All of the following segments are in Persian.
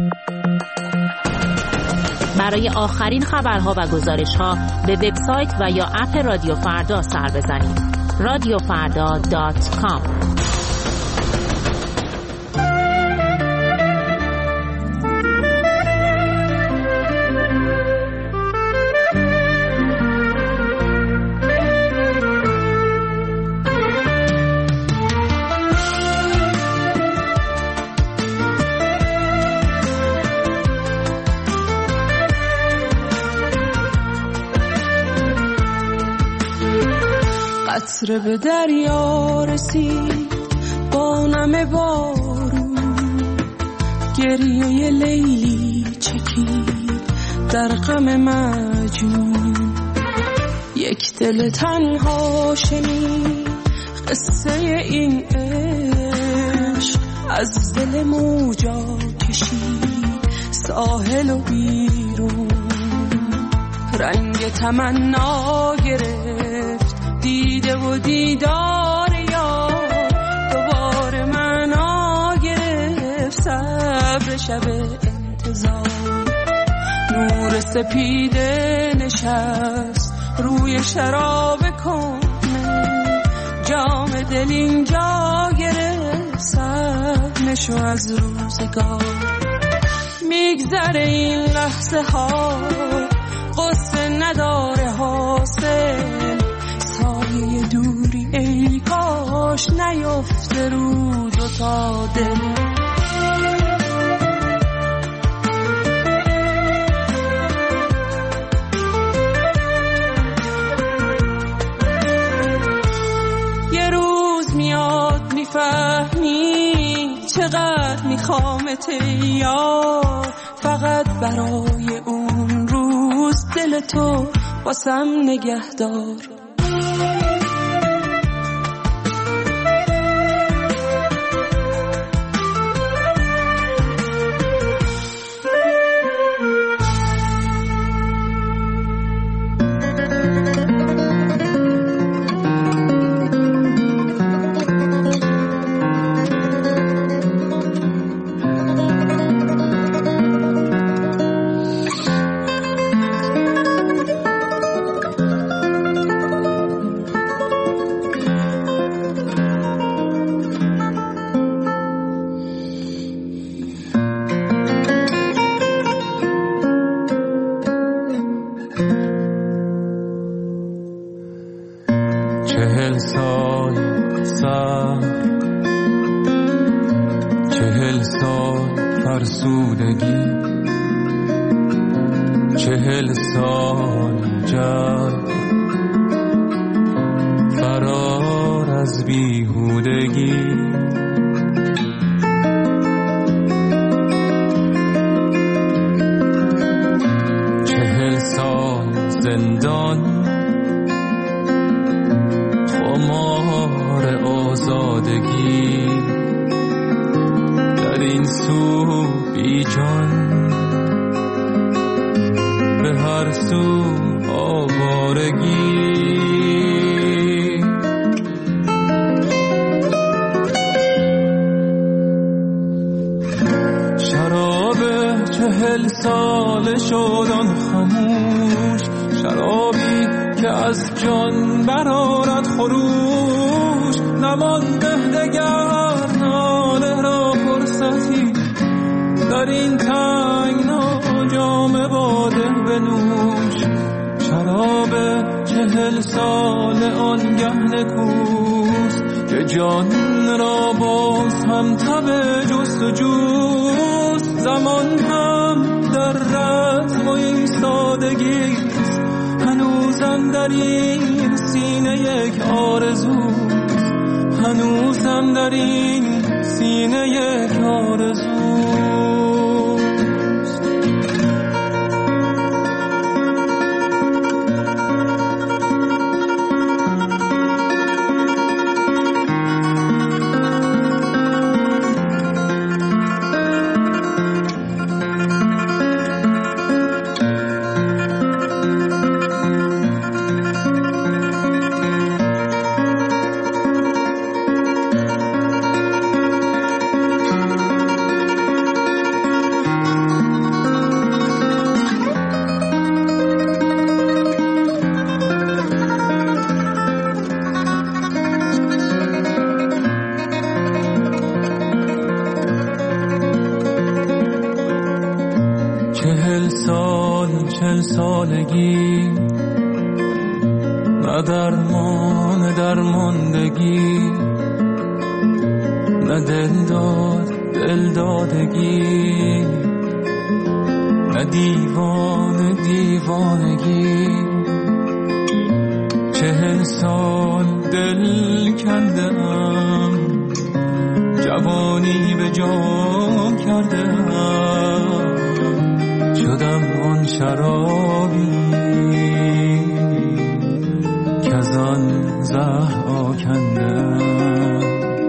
برای آخرین خبرها و گزارش‌ها به وبسایت و یا اپ رادیو فردا سر بزنید. radiofrda.com. قطره به دریا رسید با نم بارون، گریه لیلی چکید در غم مجنون. یک دل تنها شنید قصه این عشق، از دل موجا کشید ساحل و بیرون. رنگ تمنا گرفت دیده و دیدار یار، دوباره معنا گرفت صبر شب انتظار. نور سپیده نشست روی شراب کنه، جام دل اینجا گرفت سهمشو از روزگار. میگذره این لحظه ها قصه نداره حاصل، سایه دوری ای کاش نیفته رو دوتا دل. یه روز میاد میفهمی چقدر میخوامت یار، فقط برای اون روز دل تو واسم نگهدار. 40 سالگی، نه درمان درماندگی، نه دلدادگی، نه دیوانگی. 40 سال دل کندم، جوانی به جام کردم، شدم آن شرابی که از آن زهر آکندم.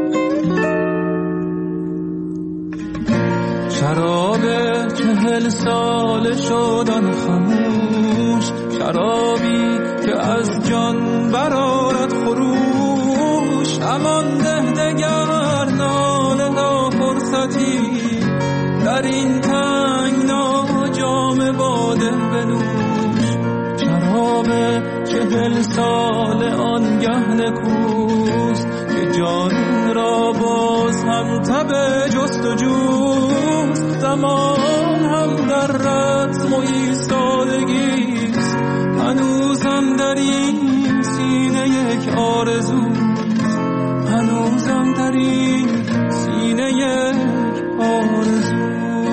شراب 40 سال شدن خموش، شرابی که از جان برآرد خروش. امان ده دگر ناله ها فرصتی، در این تنگنا جام باده بنوش. شراب 40 سال آنگه نکوست که جان را باز هم تب جست و جوست. زمان هم در رسم و ایستادگیست، هنوزم در این سینه یک آرزوست، هنوزم در این سینه یک آرزو.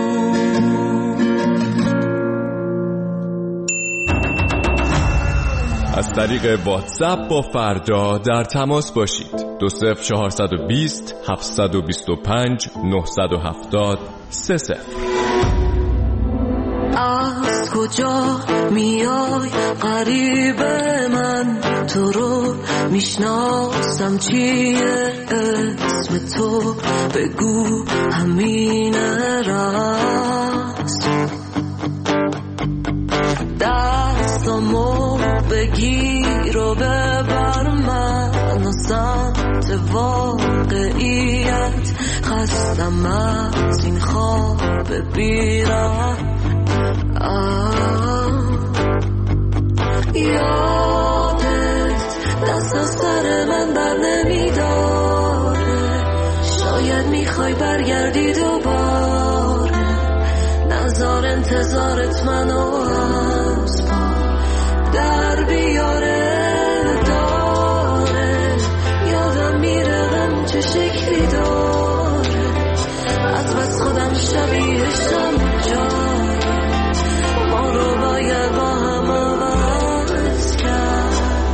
از طریق واتساپ با فردا در تماس باشید. 20420 725 970 30. از کجا میای غریب من، تو رو میشناسم چیه اسم تو، بگو همین راست. دستامو بگیر و ببر من و سمت واقعیت، خستم از این خواب بیرم. یادت دست از سر من بر نمیداره، شاید میخوای برگردی دوباره، نظر انتظارت منو از پا در بیاره. داره یادم میره غم چه شکلی داره، از بس خودم شبیهشم جای ما رو باید با هم عوض کرد.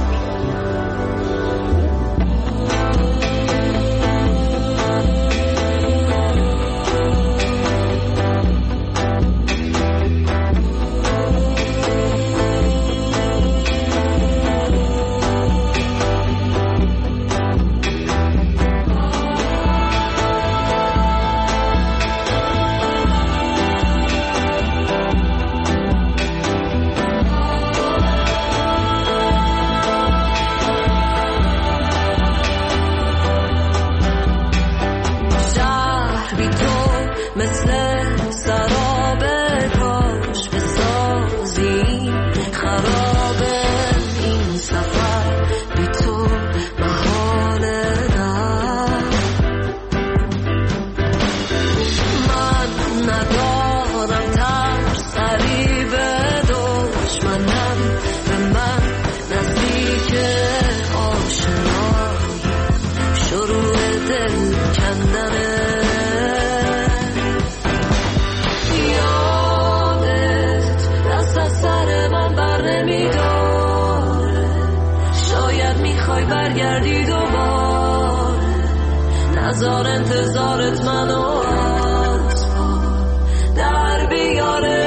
برگردی دوباره، نظر انتظارت منو از پا در بیاره.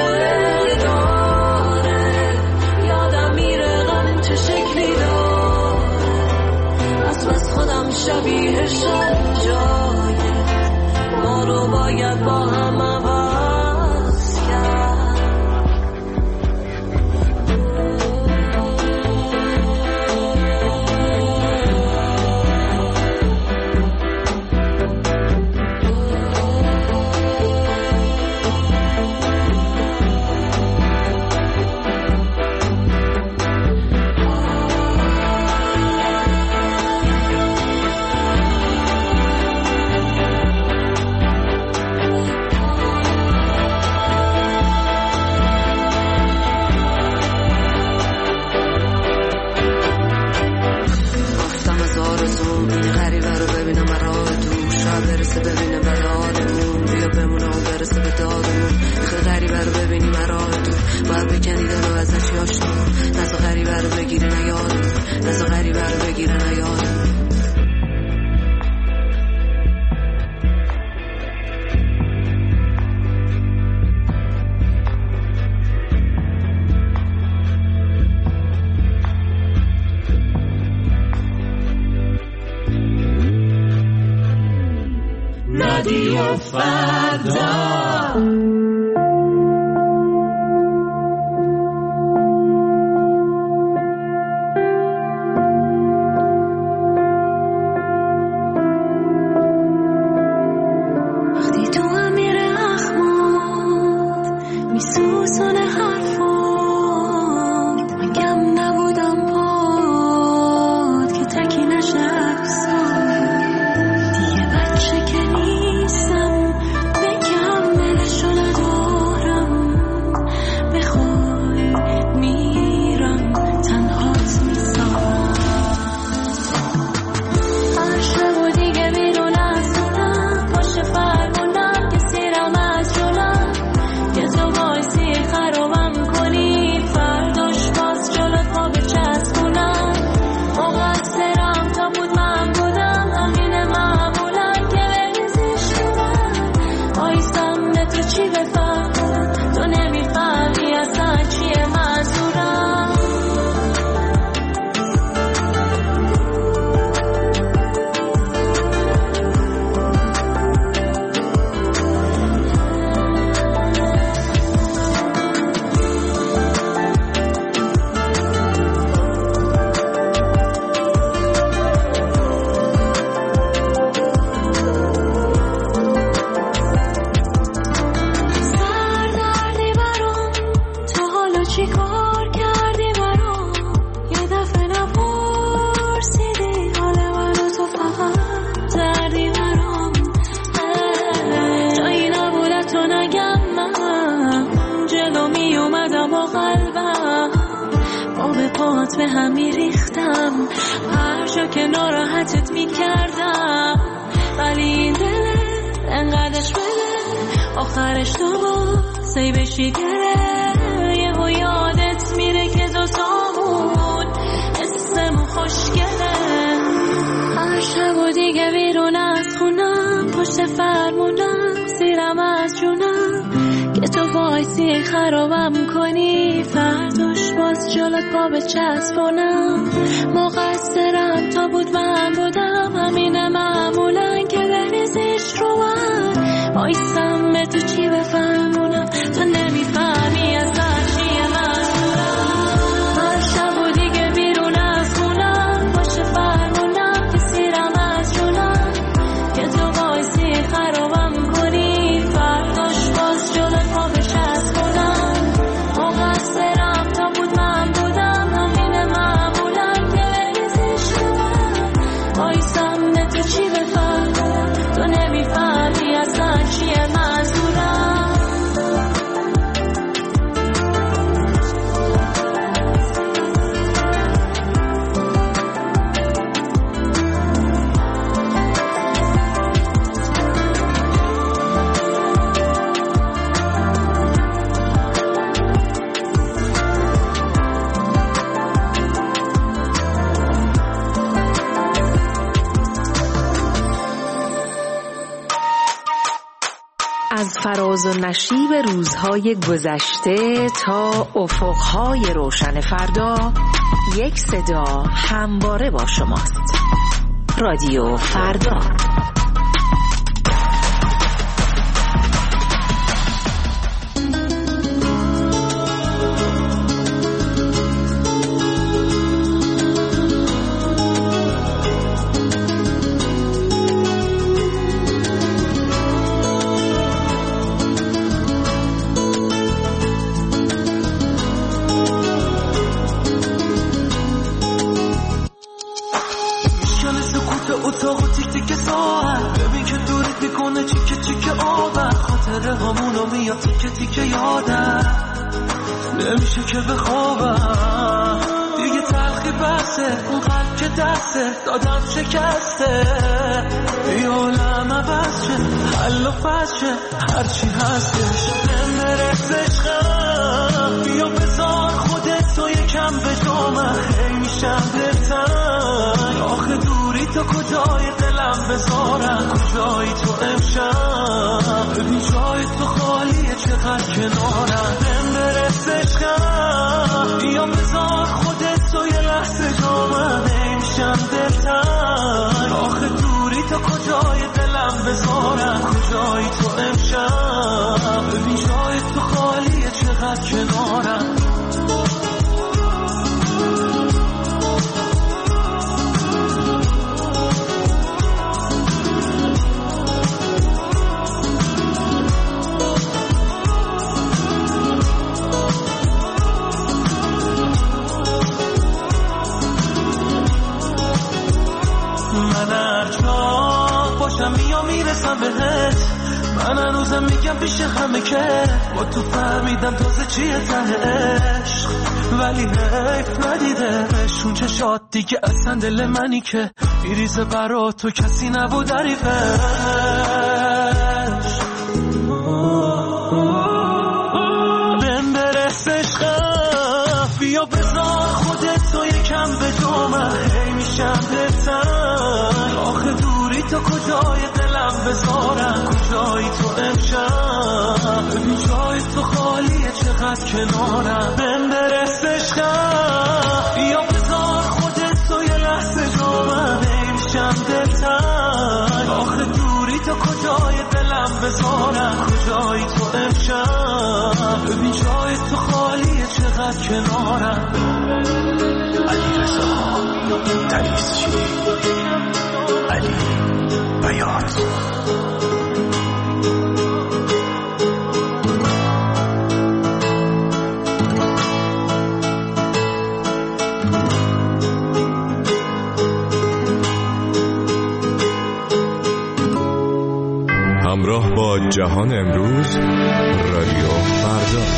داره یادم میره غم چه شکلی داره، از بس خودم شبیهشم جای ما رو باید با هم عوض کرد. رادیو فردا. به هم میریختم هر جا که ناراحتت میکردم، ولی این دله انقدرش بده آخرش تو سی بشی گره. یهو یادت میره که دوتامون اسممون خوشگله. هر شب و دیگه بیرون از خونم پشت فرمونم سیرم از جونم که تو وایسی خرابم کنی، فرداش باز جلوت پا به چسبونم. مقصرم تا بود من بودم، همینه معمولا که بریزیش رو من بایستم به تو چی بفهمونم، تو نمیفهمی از چیه منظورم. هر شب و دیگه بیرون از خونم پشت فرمونم که سیرم از جونم که تو وایسی خرابم کنی، فرداش باز جلوت پا به چسبونم. مقصرم تا بود من بودم، همینه معمولا که بریزیش رو من بایستم به تو چی بفهمونم، تو نمیفهمی اصلا چیه منظورم. از فراز و نشیب روزهای گذشته تا افقهای روشن فردا، یک صدا همواره با شماست. رادیو فردا. اتاق تیک تیک ساعت، ببین که دورت میکنه چیکه چیکه آبر، خاطره همونو میاد تیکه تیکه یادم، نمیشه که بخوابم دیگه. تلخی بسه اون قلب که دسته دادم شکسته، ای عالم عوض شه حل و فصل شه هرچی هستش نمرس عشقم. بیا بذار خودت تو یکم به جامه، هی میشم دلتنگ آخه دوری تو کجای دلم بذارم، کجایی تو امشب، ببین جای تو خالیه چقدر کنارم. نمرس عشقم بیا بذار خودت تو یه لحظه جامه، نمیشم دلتنگ آخه دوری تو کجای دلم بذارم، کجایی بگم پیش همه که با تو فهمیدم تازه چیه ته عشق، ولی حیف ندیدش اون چشات دیگه اصلا دل منی که میریزه برا تو کسی نبود عریفش. بهم برس عشقم بیا بذار خودتو یکم به جامم، هی میشم دلتنگ آخه دوری تو کجای دلم بذارم، کجایی تو امشب ببین جای تو خالیه چقدر کنارم. بهم برس عشقم بیا بذار خودتو یه لحظه جامم، هی میشم دلتنگ آخه دوری تو کجای دلم بذارم، کجایی تو امشب ببین جای تو خالیه چقدر کنارم. علی رضا تریزچی، علی بیات. همراه با جهان امروز، رادیو فردا.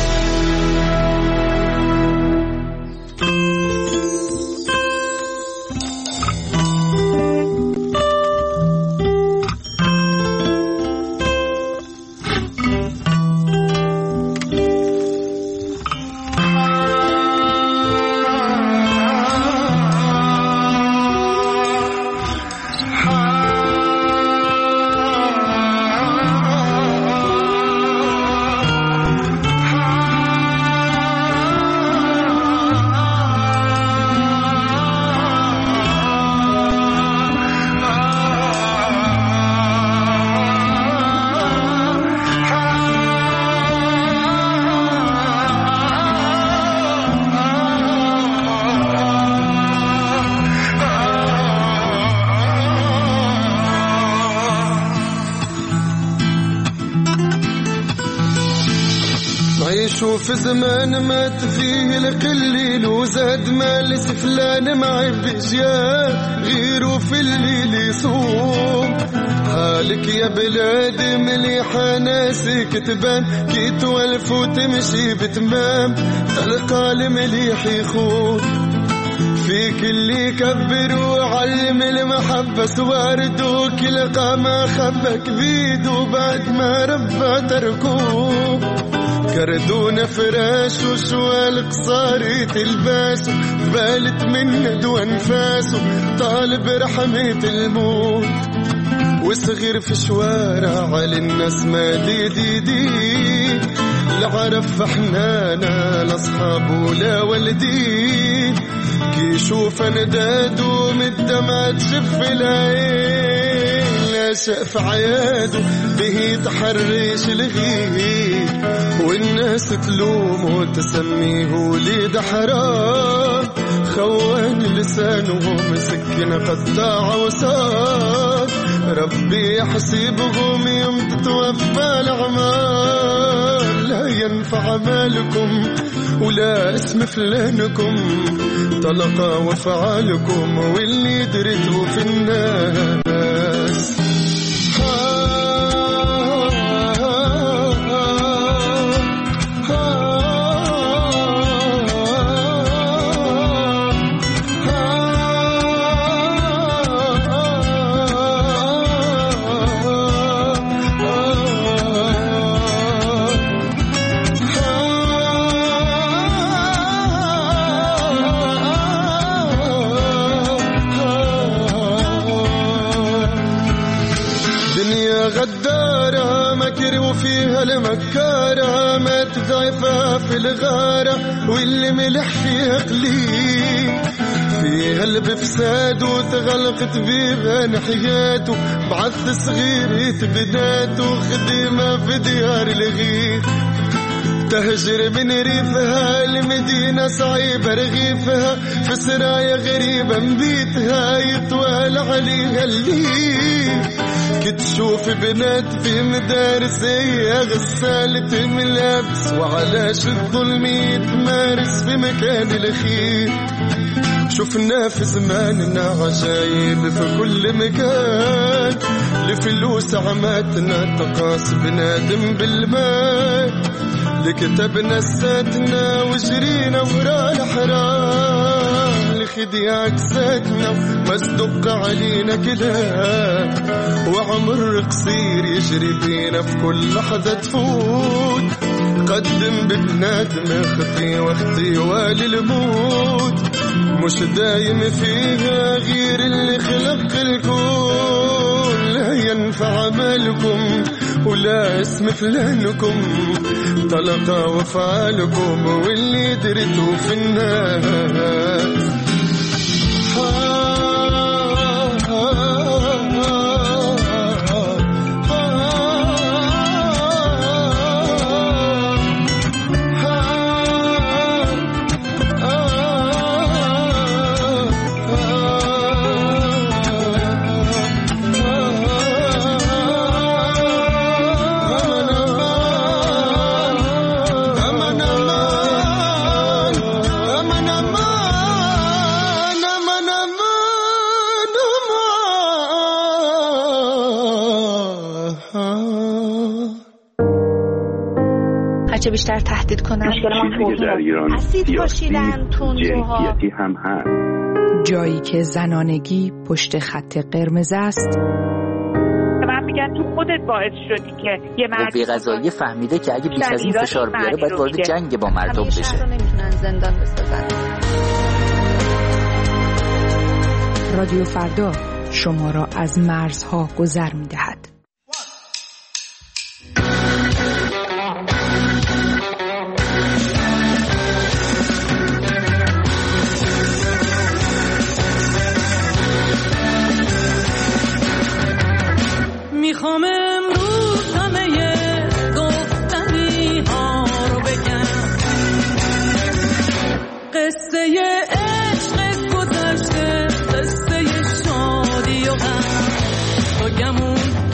شوف زمان مات فيه القليل وزاد مال سفلان معي بجيال غيروا في الليل يصوم. حالك يا بلاد مليحة ناسك تبان كي توالف وتمشي بتمام، تلقى المليح يخون فيك اللي يكبر وعلم المحبة سوارد وكلقى ما خبك بيد وبعد ما ربى تركوه. كردونا فراش وشوال قصاري تلباسه بالت من ندوى انفاسه طالب رحمة الموت. وصغير في شوارع على الناس ما دي لعرف حنانا لاصحاب ولا والدين كي يشوف ندادو من الدمع تشف العين لا شاف عياده به تحرش الغير والناس تلومه وتسميه وليد حرام. خوان لسانه مسكن قطاع وصاد ربي يحسبهم يوم تتوفى الأعمال. لا ينفع مالكم ولا اسم فلانكم طلق وفعالكم واللي درته في الناس. غدارة مكر وفيها المكارة ما تضعفها في الغارة واللي ملح فيها قليل فيها اللي بفساد وتغلقت بيها نحياته بعث صغير يتبداته خدمة في ديار الغير. تهجر من ريفها المدينة صعيبة رغيفها في سرايا غريبة مبيتها يطوال عليها الليل تشوف بنات في مدارس هي غسالة ملابس، وعلاش الظلم يتمارس في مكان الخير. شفنا في زماننا عجايب في كل مكان، لفلوس عماتنا تقاس بنادم بالمال، لكتبنا الساتنا وجرينا ورا الحرام، لخديع أجسادنا مصدق علينا كلام، وعمر قصير يجري بينا في كل لحظة تفوت. قدم ببنادم خطي واختي والموت، مش دايم فيها غير اللي خلق الكون. لا ينفع عملكم ولا اسم فلانكم، طلقة وفعالكم واللي درتوا في الناس. هرچه بیشتر تهدید کنن اسید پاشیدن تندروها هم هست. جایی که زنانگی پشت خط قرمز است. من میگن تو خودت باعث شدی که یه قوه قضاییه فهمیده که اگه بیش از این فشار بیاره باید وارد جنگ با مردم بشه. شهر رو نمیتونن زندان بسازن. رادیو فردا شما را از مرزها گذر میدهد. میخوام امروز همه گفتنی ها رو بگم، قصه عشق گذشته، قصه شادی و غم، با گمون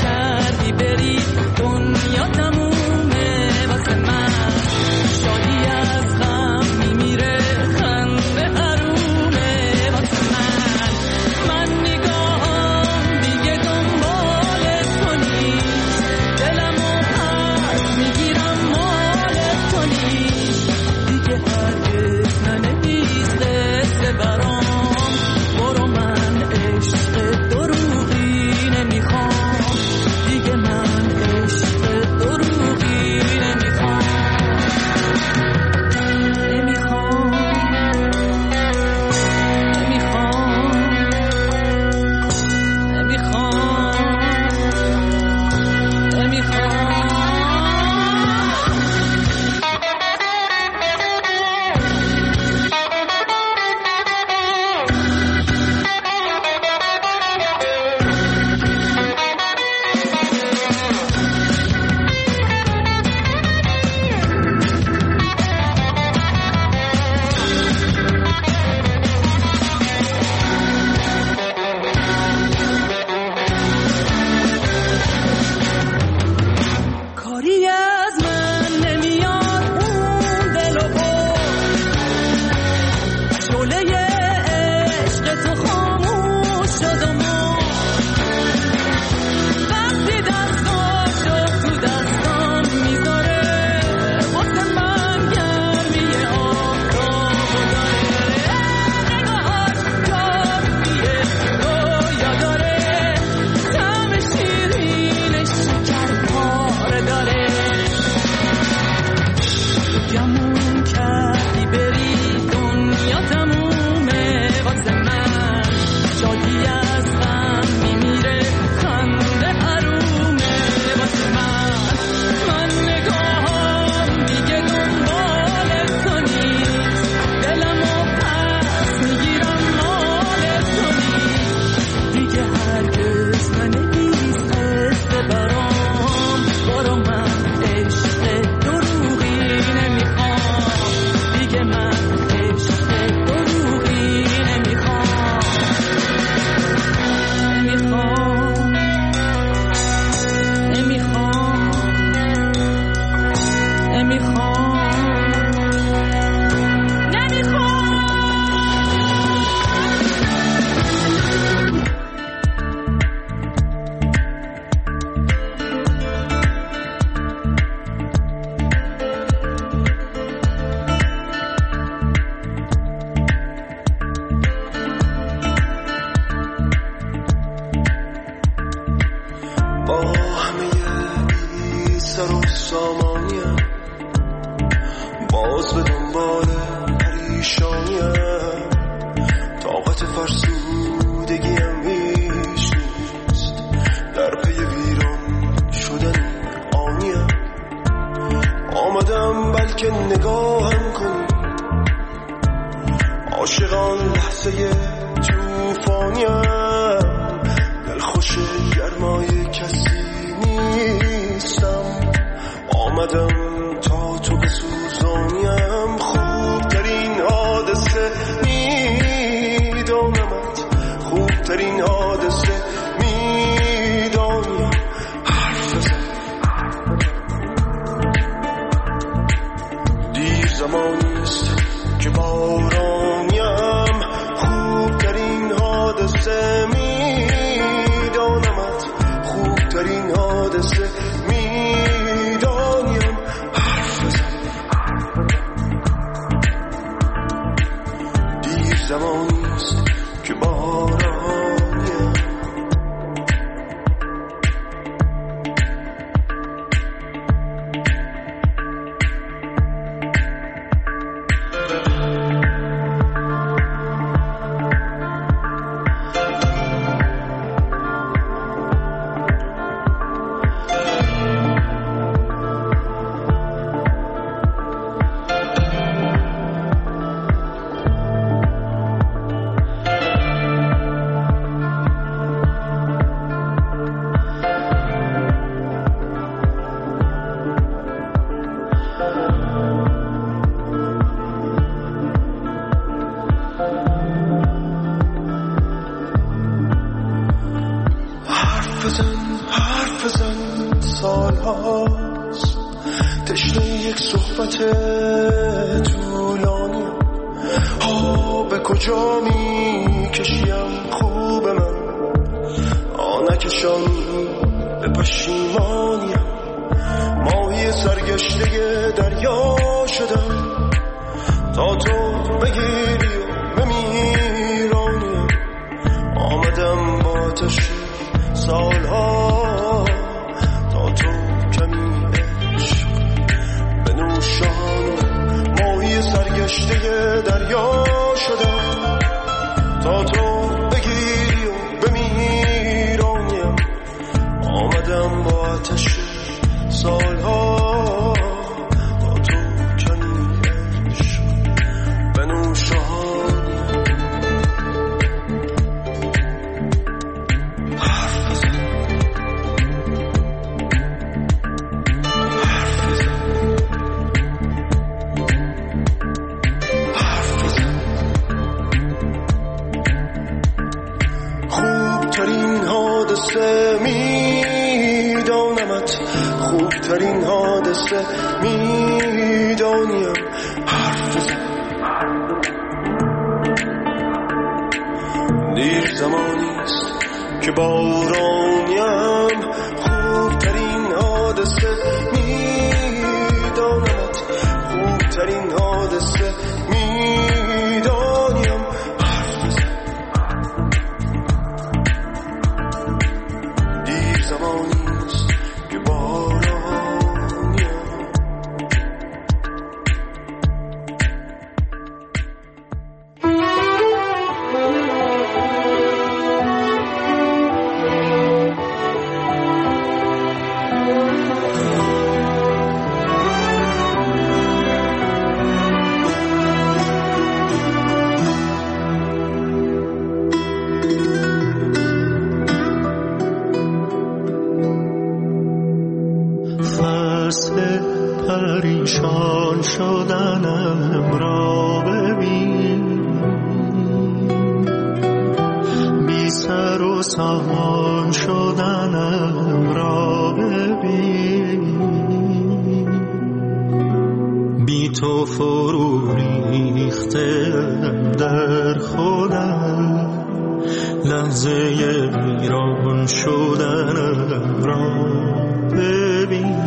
بی تو فرو ریختم در خودم، لحظه ویران شدنم را ببین.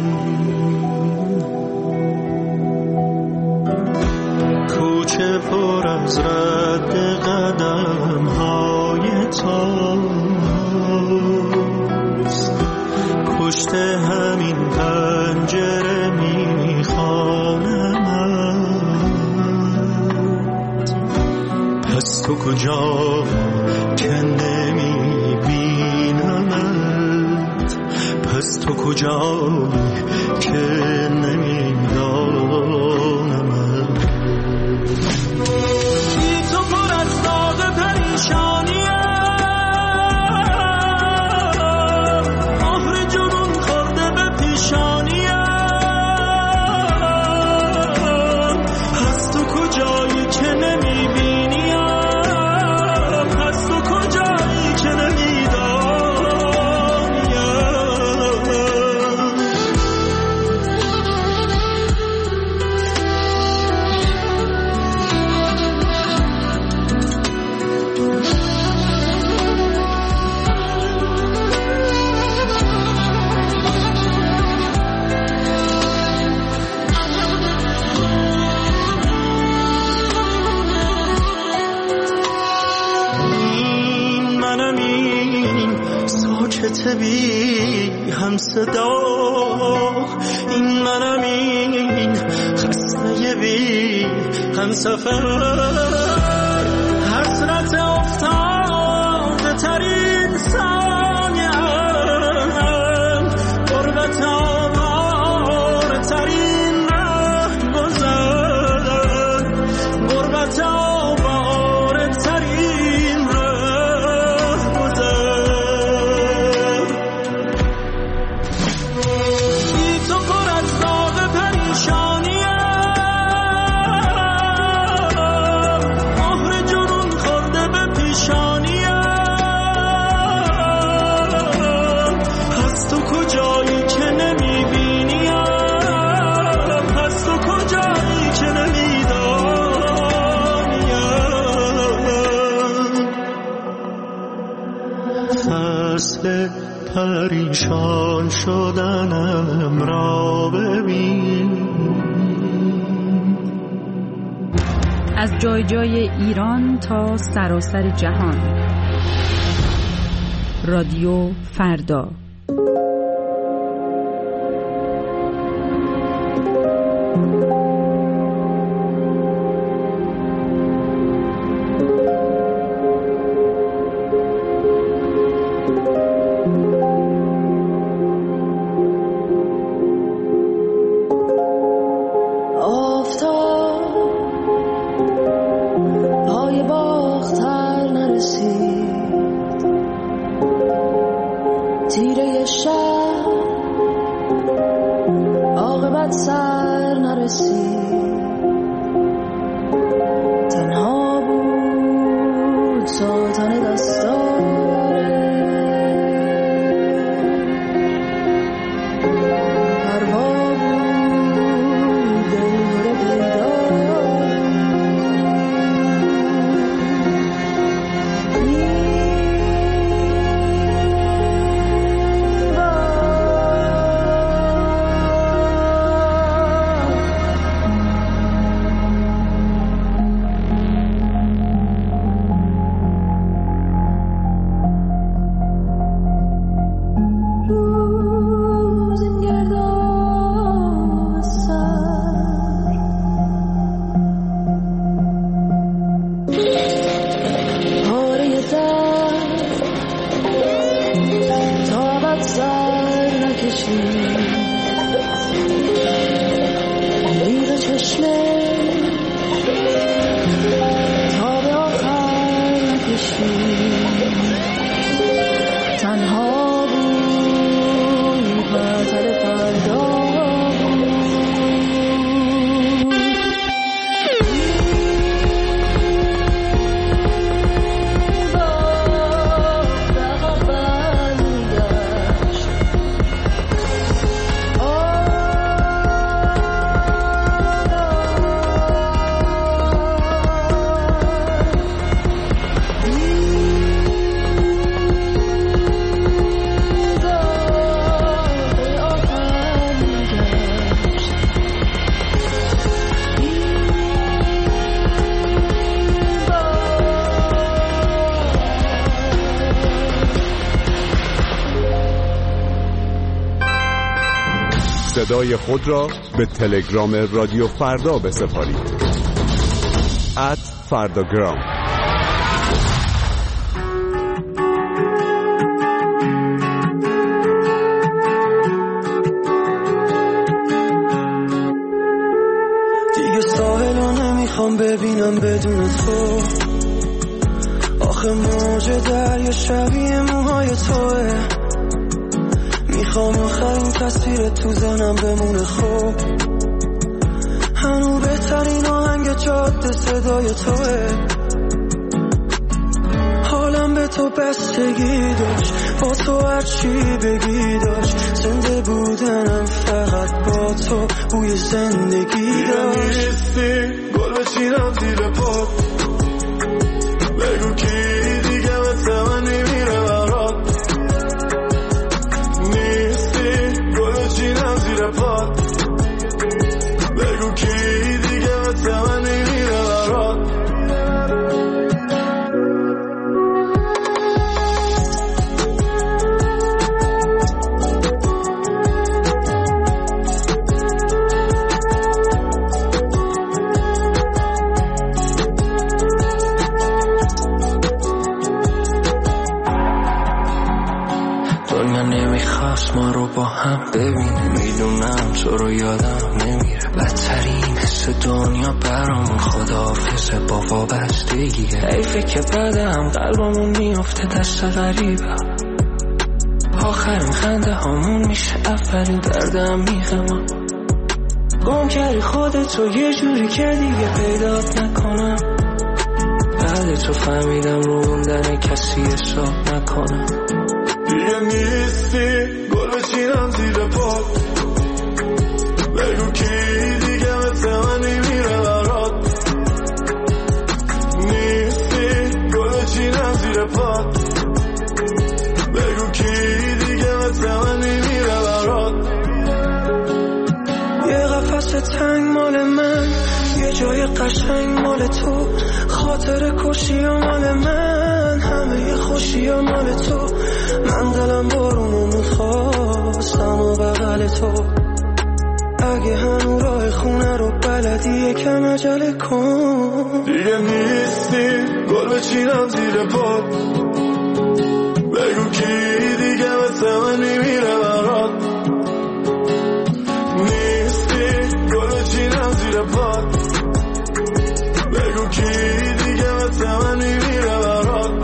کوچه پر از رد قدم های تاست، پشت همین پنجره میخوانمت. پس تو کجا که نمیبینمت؟ پس تو کجا که نمیدانمت؟ بی تو پر از داغ پریشانیم، مهر جنون خورده به پیشانیم. پس تو کجایی که نمیبینیم؟ پس تو کجایی که بی هم صدا، این منم، این خسته بی هم سفر. حسرت افتاده ترین ثانیم، غربت آواره ترین رهگذر، غربت آواره ترین رهگذر. پریشان شدنم را ببین. از جای جای ایران تا سراسر جهان، رادیو فردا. عاقبت سر نرسید. صدای خود را به تلگرام رادیو فردا بسپارید. @فرداگرام. دیگه ساحلو نمیخوام ببینم بدون تو، آخه موج دریا شبیه موهای توه. میخوام آخرین تصویر تو ذهنم بمونه خوب، هنو بهترین آهنگ جاده صدای توه. حالم به تو بستگی داشت، با تو هرچی بگی داشت، زنده بودنم فقط با تو بوی زندگی داشت. نیستی گل بچینم زیر پات، بگو کی دیگه مثل من نمیره برات. نیستی گل بچینم زیر پات، بگو کی دیگه مثل من نمیره برات. دنیا نمیخواست ما رو با هم ببینه، میدونم تو رو یادم نمیره. بدترین حس دنیا برامون خداحافظه با وابستگیه. حیفه که بعدم قلبمون میافته دست غریبه، آخرین خنده هامون میشه اولین دردم میخمم. گم کردی خودتو یه جوری که دیگه پیدات نکنم، بعد تو فهمیدم رو موندن کسی حساب نکنم. دیگه نیستی گل بچینم زیر پات، بگو کی دیگه مثل من نمیره برات. نیستی گل بچینم زیر پات، بگو کی دیگه مثل من نمیره برات. یه قفس تنگ مال من، یه جای قشنگ مال تو، خاطر کشی و مال من، همه ی خوشی و مال تو. من دلم بارونو میخواستم و بغل تو، اگه هنو راه خونه رو بلدی یکم عجله کن. دیگه نیستی گل بچینم زیر پات، بگو کی دیگه مثل من نمیره برات. نیستی گل بچینم زیر پات، بگو کی دیگه مثل من نمیره برات.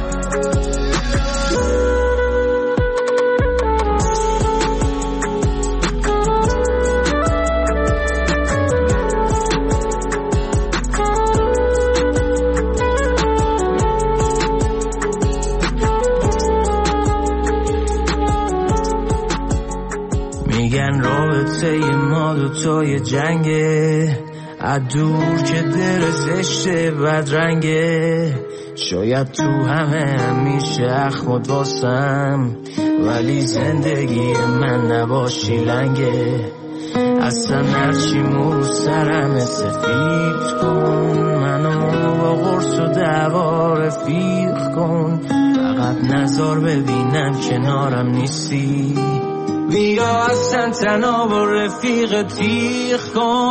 میگن رابطه ما دوتای جنگه، دور که دل زشته بدرنگه. شاید تو همه میشه اخمد واسم، ولی زندگی من نباشی لنگه. اصلا هرچی مو سرم سفید کن، منو با قرص و دعوا رفیق کن، فقط نظر ببینم کنارم نیستی. بیا اصلا تنها با رفیق تیغ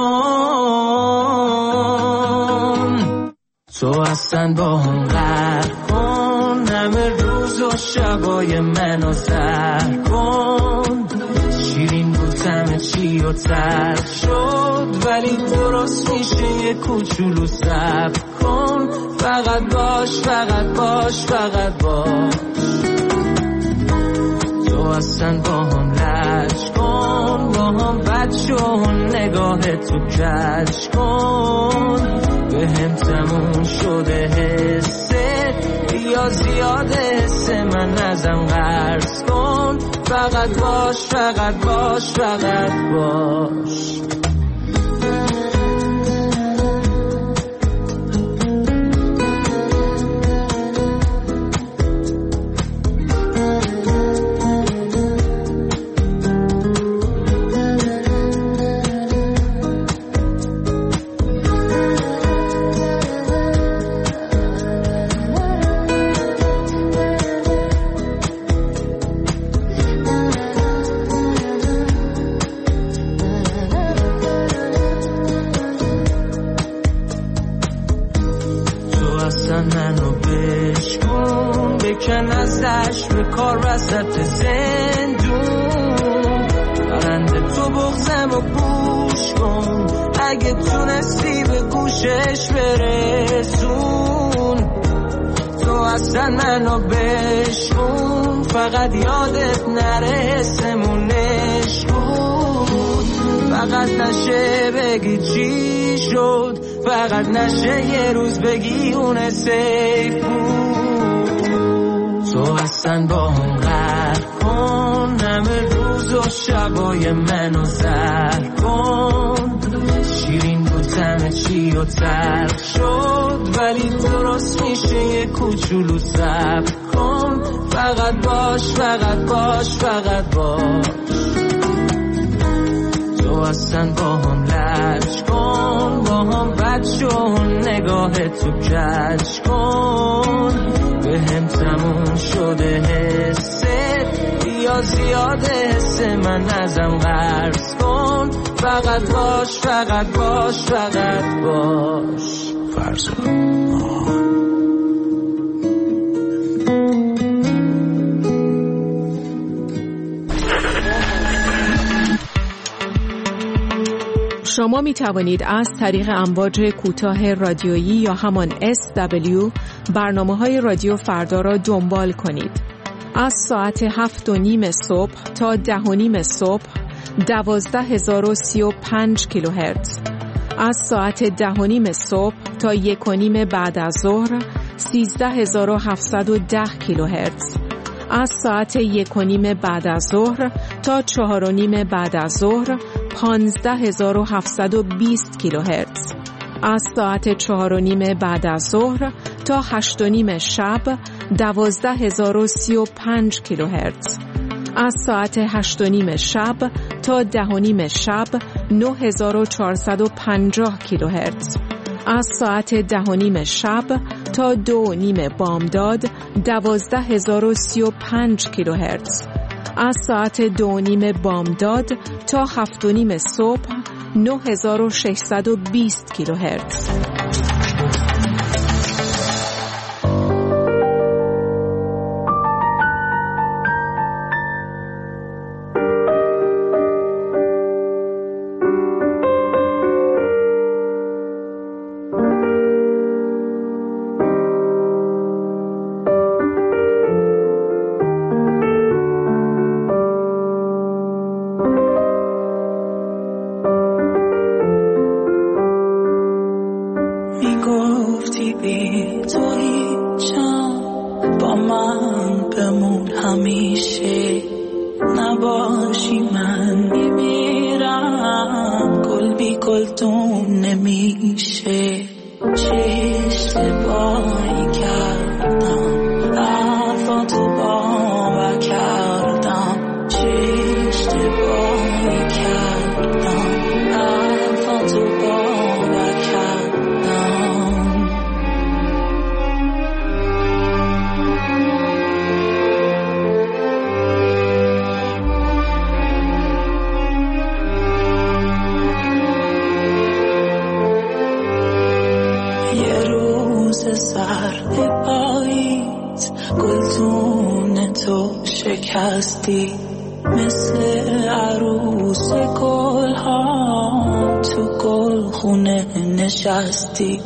کن، تو اصلا با هم غرق کن، همه روز و شبای منو زهر کن. شیرین بود همه چی و تلخ شد، ولی درست میشه یه کوچولو صبر کن. فقط باش فقط باش فقط باش، تو اصلا با هم لج کن، با هم بد شو، نگاه تو کج کن. به هم تموم شده حسه، یا زیاده حسه، من ازم قرض کن. فقط باش فقط باش فقط باش. سر کار وسط زندون، پرنده تو بغزم و گوش کن، اگه تونستی به گوشش برسون. تو اصلا منو بشکن، فقط یادت نره حسمونش بود. فقط نشه بگی چی شد، فقط نشه یه روز بگی اون سیف بود. تو اصلا با هم قهر کن، همه روز و شبای منو زهر کن. شیرین بود همه چی و تلخ شد، ولی درست میشه یه کوچولو صبر کن. فقط باش، فقط باش، فقط باش. تو اصلا با هم لج کن، با هم بد شو، نگاه تو کج کن. به هم تموم شده حسه، یا زیاده حس من ازم قرض کن. فقط باش، فقط باش، فقط باش. فرزاد شما می توانید از طریق امواج کوتاه رادیویی یا همان SW برنامه‌های رادیو فردا را دنبال کنید. از ساعت 7:30 صبح تا 10:30 صبح 12035 کیلوهرتز. از ساعت 10:30 صبح تا 1:30 بعد از ظهر 13710 کیلوهرتز. از ساعت 1:30 بعد از ظهر تا 4:30 بعد از ظهر 15720 کیلوهرتز. از ساعت 4:30 بعد از ظهر تا 8:30 شب 12035 کیلوهرتز. از ساعت 8:30 شب تا 10:30 شب 9450 کیلوهرتز. از ساعت 10:30 شب تا 2:30 بامداد 12035 کیلوهرتز. از ساعت 2:30 بامداد تا 7:30 صبح 9620 کیلوهرتز. مثل عروس گل‌ها تو گلخونه نشستی.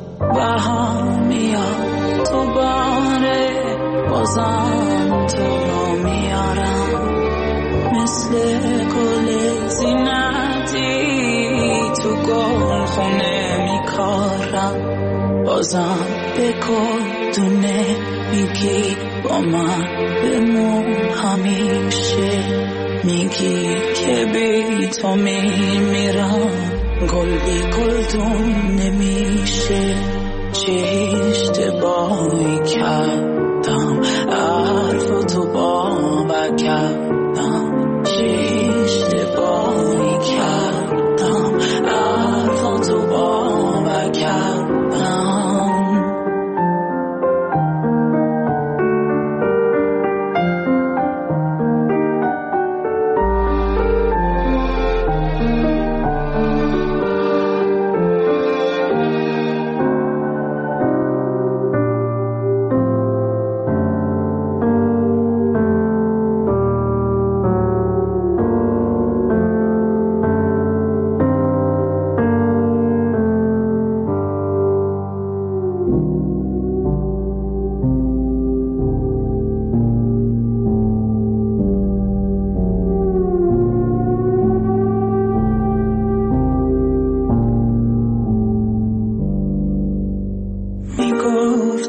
بهامیا تو باره بازم تو را میارم، مثل گل زینتی تو گلخونه میکارم. بازم به کدونه میگی با من بمون همیشه، میگی که بی تو میمیرم، گل بی گلدون نمیشه. چه اشتباهی کردم حرفتو باور کردم، چه اشتباهی کردم حرفتو باور کردم.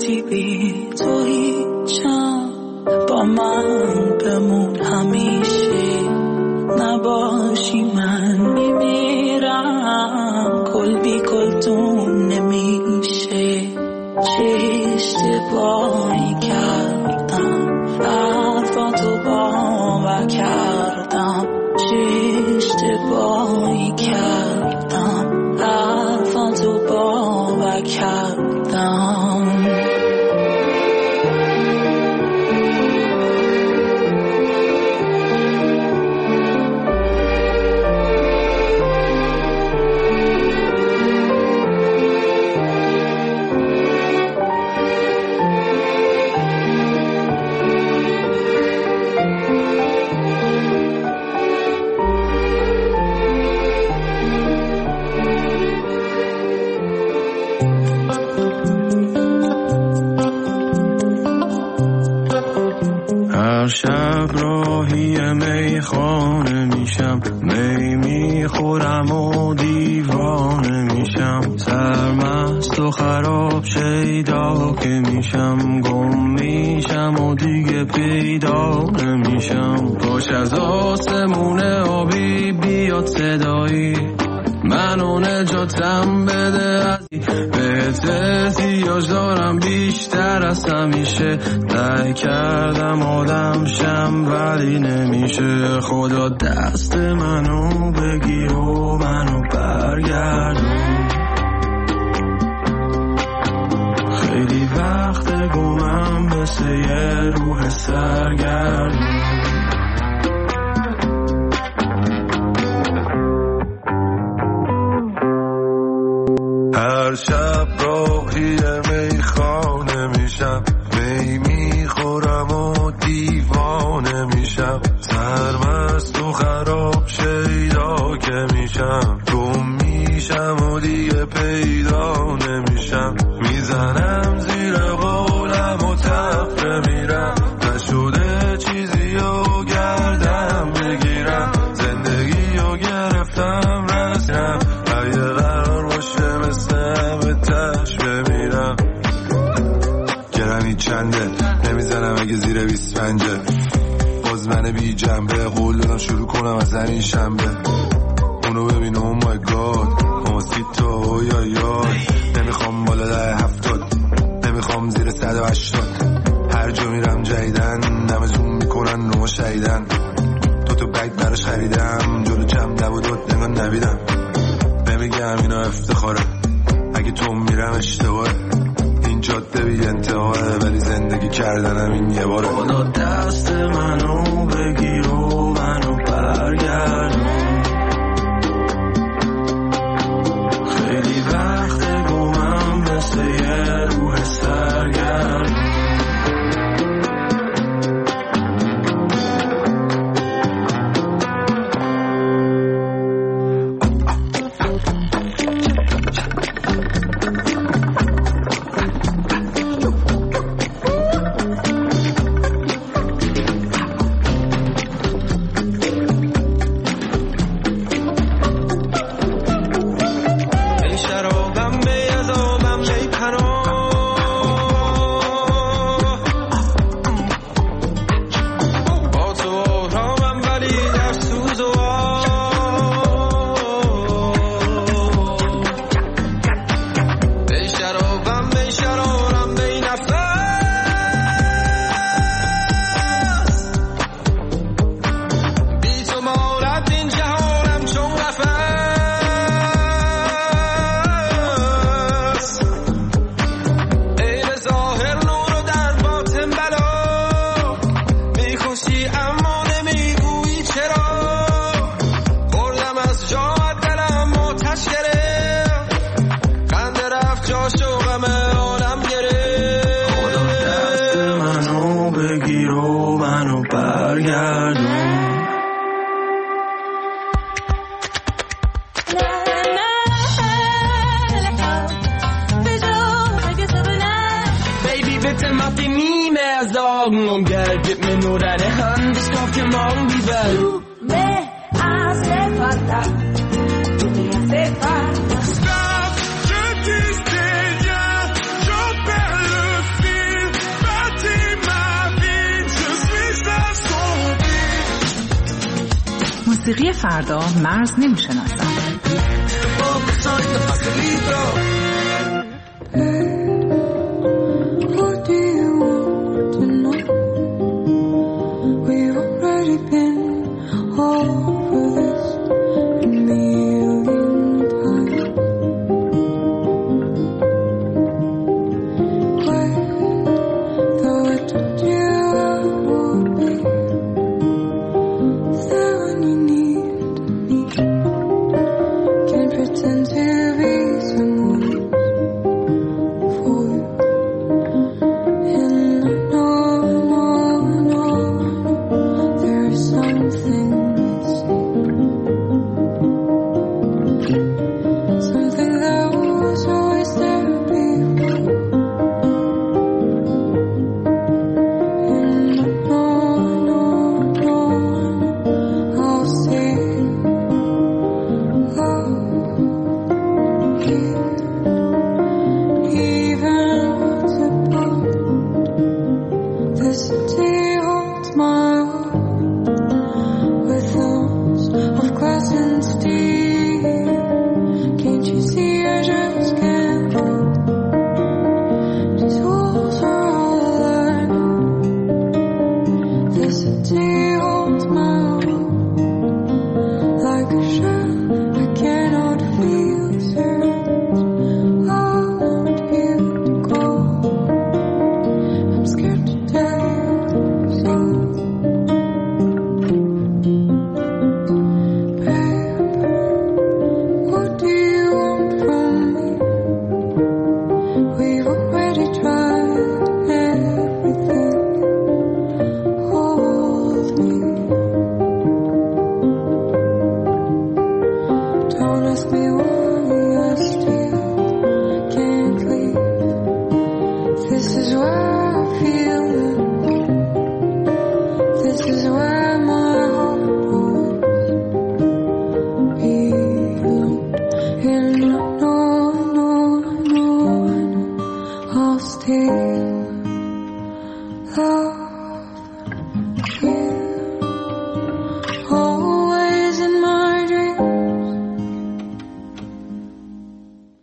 وقتی بی تو هیچم با من بمون همیشه نباشی من میمیرم کل بی کلتون نمیشه چه اشتباهی کردم حرفاتو باور کردم چه اشتباهی کردم حرفاتو باور کردم شب راهی میخانه میشم می میخورم و دیوانه میشم سرمست و خراب شیدا که میشم گم میشم و دیگه پیدا نمیشم کاش از آسمون آبی بیاد صدایی منو نجاتم بده از بهت احتیاج دارم بیشتر از همیشه سعی کردم آدم شم ولی نمیشه خدا دست منو بگیر و منو برگردون خیلی وقت گمم مثل یه روح سرگردون هر شب راهی میخانه میشم می میخورم و دیوانه میشم سرمست و خراب شیدا که میشم گم میشم و دیگه پیدا نمیشم میزنم زیر قولم و تفره میرم نشده چیزی و گردم بگیرم زندگی و گرفتم رسم اگه قرار باشه مثل به تش بمیرم گرمی چنده نمیزنم اگه زیر 25 باز من بی جنبه قول دادم شروع کنم از همین شنبه اونو ببین او مای گاد موسیتو یا یاد نمیخوام بالا ده 70 نمیخوام زیر 180 هر جا میرم جدیدن نمه زوم میکنن نوما شهیدن تو بگ براش خریدم جلو جمع نبود نگاه نبیدم نمیگم اینا افتخاره اگه تو میرم اشتباهه این جاده بی انتهاره ولی زندگی کردنم این یه باره خدا دست منو بگیر و منو برگردون خیلی وقت گمم مثل یه روح سرگردون Stop, je dis rien, j'en perds le fil. موسیقی فردا مرز نمی‌شناسد.